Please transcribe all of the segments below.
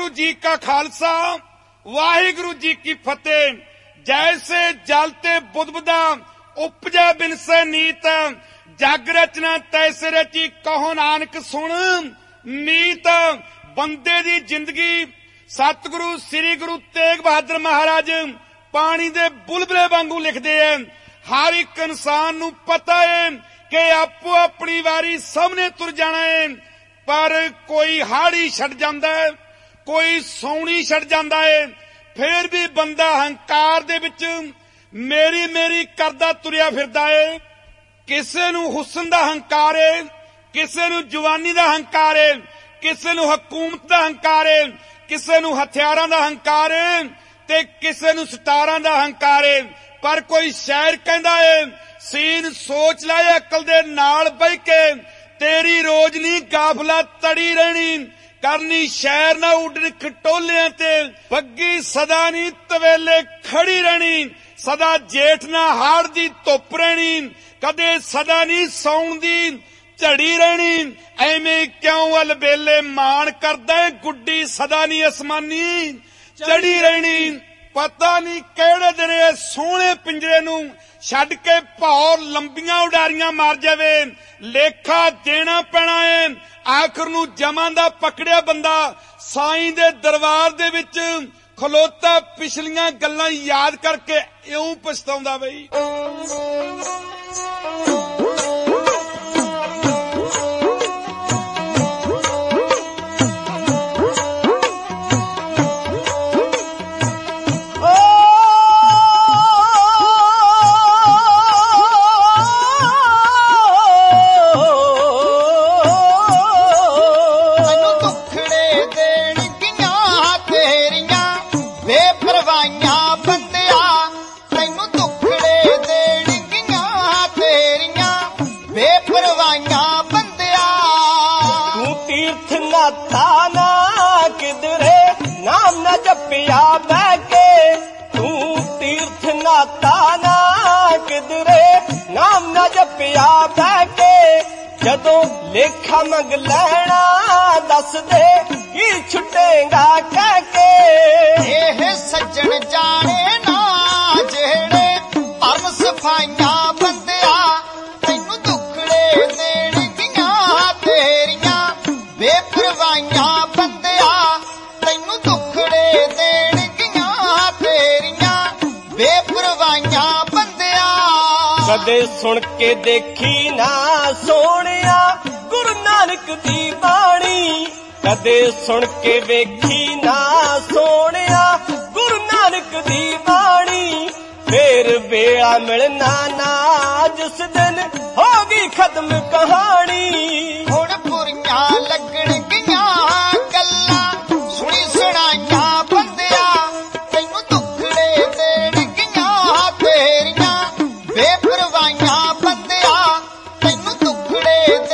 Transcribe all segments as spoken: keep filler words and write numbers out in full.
जी का खालसा वाहिगुरु जी की फतेह। जैसे जल ते बुदबुदा उपजा बिनसे नीत, जग रचना तैसे रची कहो नानक सुन मीत। बंदे दी जिंदगी सतगुरु श्री गुरु तेग बहादुर महाराज पानी दे बुलबुले वांगू लिखदे हैं। हर एक इंसान नूं पता है कि आपो अपनी वारी सबने तुर जाना है, पर कोई हाड़ी छड़ जांदा है, कोई सौनी छड़ जांदा है। फिर भी बंदा हंकार दे विच मेरी मेरी करदा तुरिया फिरदा है। किसे नूं हुस्न दा हंकार है, किसे नूं जवानी दा हंकार है, किसे नूं हुकूमत दा हंकार है, किसे नूं हथियारां दा हंकार है ते किसे नूं सटारां दा हंकार है। पर कोई शायर कहंदा है, सीन सोच लै अकल दे नाल बह के, तेरी रोज नी काफला तड़ी रहनी, करनी शहर ना उडन खटोलियां ते, बग्गी सदा नी तवेले खड़ी रहनी, सदा जेठ ना हाड़ दी धुप रहनी, कदे सदा नी सौण दी झड़ी रहनी। एवें क्यों अलबेले मान करदा है, गुड्डी सदा नी आसमानी चढ़ी रहनी। पता नहीं केड़े दिन ये सोहणे पिंजरे नूं छड्ड के भौर लंबियां उडारियां मार जावे। लेखा देना पैना है। आखिर नूं जमां दा पकड़िया बंदा साईं दे दरबार दे विच खलोता पिछलियां गल्लां याद करके इउं पछताउंदा बई। जपिया बह के तू तीर्थ नाता ना किधरे, नाम ना जपिया बह के, जदों लेखा मंग लैना दस दे की छुटेगा कह के। एह सज्जन जाने ना जेड़े भरम सफाइयां बंदिया, तैनू दुखड़े देणगियां तेरियां बेपरवाहियां बंदिया, तैनू दुखड़े देणगियां तेरियां बेपरवाहियां बंदिया। कदे सुन के देखी ना सोहणिया गुरु नानक दी बाणी, कदे सुन के वेखी ना सोहणिया गुरु नानक दी बाणी। फिर बेड़ा मिलना ना जिस दिन होगी खत्म कहानी। हुण बुरियां लगणगियां गल्लां सुणी सुणाइयां बंदिया, तैनू दुखड़े देणगियां तेरियां बेपरवाहियां बंदिया, तैनू दुखड़े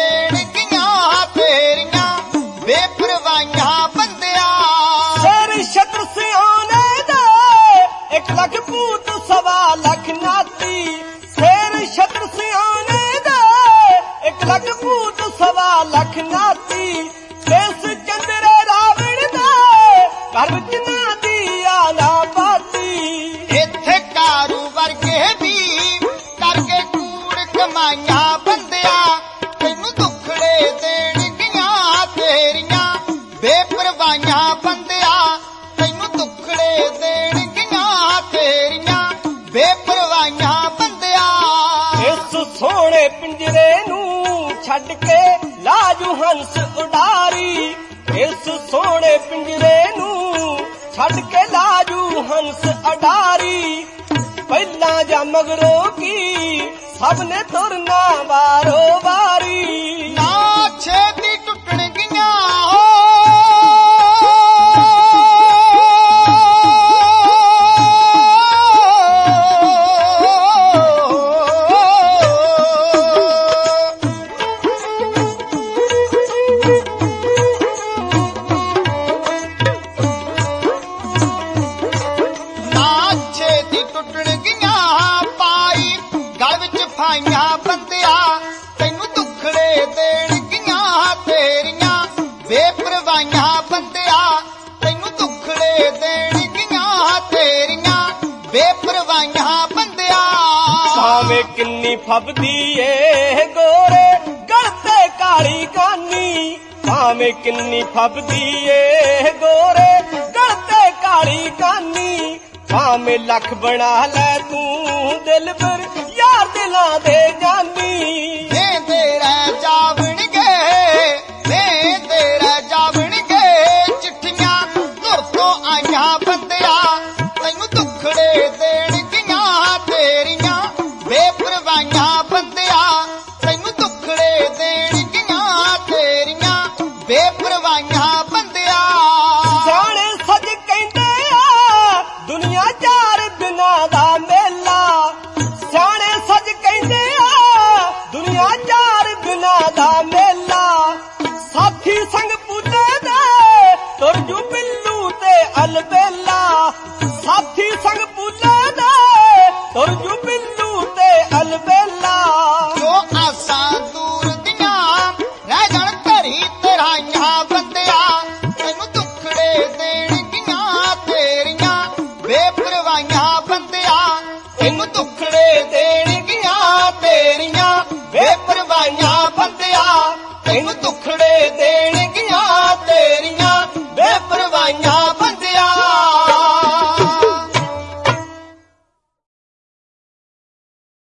देणगियां तेरियां बेपरवाहियां बंदिया। शेर शत्र सियाने दे एक लख पूत सवा लख नाती, शेर शत्र सियाने दे एक लख पूत सवा लख नाती। इस चंद्रे रावण दे घर विच ना दी आला बाती। इत्थे कारू वर्गे भी करके कूड़ कमाइयां बंदिया, तैनू दुखड़े देणगियां तेरियां बेपरवाहियां बंदिया, तैनू दुखड़े देणगियां तेरियां बेपरवाहियां बंदिया। इस सोहणे पिंजरे नूं छड्ड के लाजू हंस उडारी, इस सोहणे पिंजरे नूं छड्ड के लाजू हंस अडारी। पहला जा मगरों की सबने तुरना वारो वारी। ना छेती टुटणगियां बंदिया, तैनू दुखड़े देणगियां तेरियां बेपरवाहियां बंदिया, तैनू ਬੇਪਰਵਾਹੀਆਂ ਬੰਦਿਆ। ਭਾਵੇਂ ਕਿੰਨੀ ਫੱਬਦੀ ਏ ਗੋਰੇ ਗਲ ਤੇ ਕਾਲੀ ਕਾਨੀ, ਭਾਵੇਂ ਕਿੰਨੀ ਫੱਬਦੀ ਏ ਗੋਰੇ ਗਲ ਤੇ ਕਾਲੀ ਕਾਨੀ, ਭਾਵੇਂ ਲੱਖ ਬਣਾ ਲੈ ਤੂੰ ਦਿਲ ਪਰ ਯਾਰ ਦਿਲਾਂ ਦੇ ਜਾਨੀ। ਵੇ ਤੇਰਾ ਜਾਵਣਗੇ ਵੇ ਤੇਰਾ ਜਾਵਣਗੇ ਚਿੱਠੀਆਂ ਧੁਰ ਤੋਂ ਆਈਆਂ ਬੰਦਿਆ, ਤੈਨੂੰ ਦੁੱਖੜੇ ਦੇਣਗੀਆਂ ਤੇਰੀਆਂ ਬੇਪਰਵਾਹੀਆਂ ਬੰਦਿਆ, ਤੈਨੂੰ ਦੁੱਖੜੇ ਦੇਣਗੀਆਂ ਤੇਰੀਆਂ ਬੇਪਰਵਾਹੀਆਂ ਬੰਦਿਆ। ਸਿਆਣੇ ਸੱਜ ਕਹਿੰਦੇ ਆ ਦੁਨੀਆ ਚਾਰ ਦਿਨਾਂ ਦਾ ਮੇਲਾ, ਸਿਆਣੇ ਸੱਜ ਕਹਿੰਦੇ ਆ ਦੁਨੀਆ ਚਾਰ ਦਿਨਾਂ ਦਾ ਮੇਲਾ, ਸਾਥੀ ਸੰਗ ਪੂਜੇ ਦੇ ਤੁਰ ਜੂ ਬਿੱਲੂ ਤੇ ਅਲਬੇਲਾ, ਸਾਥੀ ਸੰਗ ਪੂਜੇ ਦੇ ਤੁਰ ਜੂ ਬਿੱਲੂ ਤੇ ਅਲਬੇਲਾ। ਜੋ ਆਸਾਂ ਦੂਰ ਦੀਆਂ ਰਹਿ ਜਾਣ ਘਰੀ ਤੇਰਾਈਆਂ ਬੰਦਿਆ, ਤੈਨੂੰ ਦੁੱਖੜੇ ਦੇਣਗੀਆਂ ਤੇਰੀਆਂ ਬੇਪਰਵਾਹੀਆਂ ਬੰਦਿਆ, ਤੈਨੂੰ ਦੁੱਖੜੇ ਦੇਣਗੀਆਂ ਤੇਰੀਆਂ ਬੇਪਰਵਾਹੀਆਂ ਬੰਦਿਆ, ਤੈਨੂੰ ਦੁੱਖੜੇ ਦੇਣਗੀਆਂ